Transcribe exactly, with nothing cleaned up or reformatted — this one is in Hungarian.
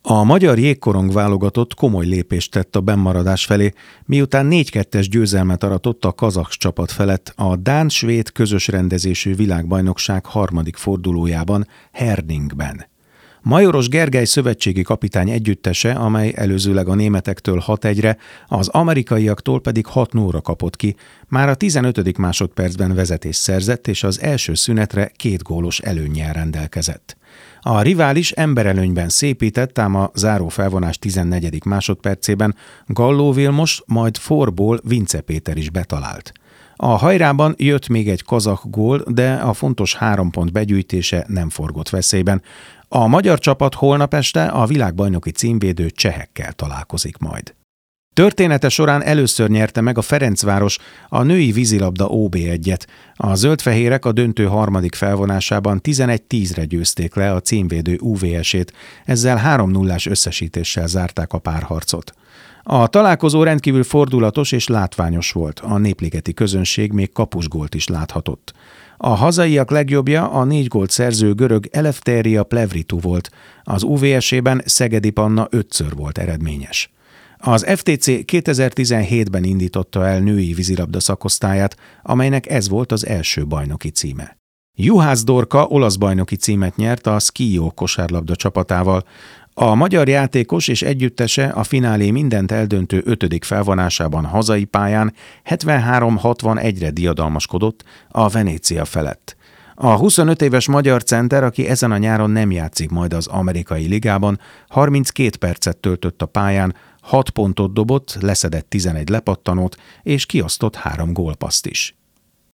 A magyar jégkorong válogatott komoly lépést tett a bennmaradás felé, miután négy kettes győzelmet aratott a kazakh csapat felett a dán-svéd közös rendezésű világbajnokság harmadik fordulójában, Herningben. Majoros Gergely szövetségi kapitány együttese, amely előzőleg a németektől hat egyre, az amerikaiaktól pedig hat nullra kapott ki, már a tizenötödik másodpercben vezetést szerzett, és az első szünetre két gólos előnnyel rendelkezett. A rivális emberelőnyben szépített, ám a záró felvonás tizennegyedik másodpercében Galló Vilmos, majd Forból Vince Péter is betalált. A hajrában jött még egy kazakh gól, de a fontos három pont begyűjtése nem forgott veszélyben. A magyar csapat holnap este a világbajnoki címvédő csehekkel találkozik majd. Története során először nyerte meg a Ferencváros a női vízilabda ó bé egyet. A zöldfehérek a döntő harmadik felvonásában tizenegy tízre győzték le a címvédő u vé es-ét, ezzel három nullás összesítéssel zárták a párharcot. A találkozó rendkívül fordulatos és látványos volt, a népligeti közönség még kapusgólt is láthatott. A hazaiak legjobbja a négy gólt szerző görög Eleftheria Plevritou volt, az u vé es-ében Szegedi Panna ötször volt eredményes. Az ef té cé kétezer-tizenhétben indította el női vízilabda szakosztályát, amelynek ez volt az első bajnoki címe. Juhász Dorka olasz bajnoki címet nyert a Schio kosárlabda csapatával. A magyar játékos és együttese a finálé mindent eldöntő ötödik felvonásában hazai pályán hetvenhárom hatvanegyre diadalmaskodott a Venécia felett. A huszonöt éves magyar center, aki ezen a nyáron nem játszik majd az amerikai ligában, harminckét percet töltött a pályán, hat pontot dobott, leszedett tizenegy lepattanót és kiosztott három gólpasszt is.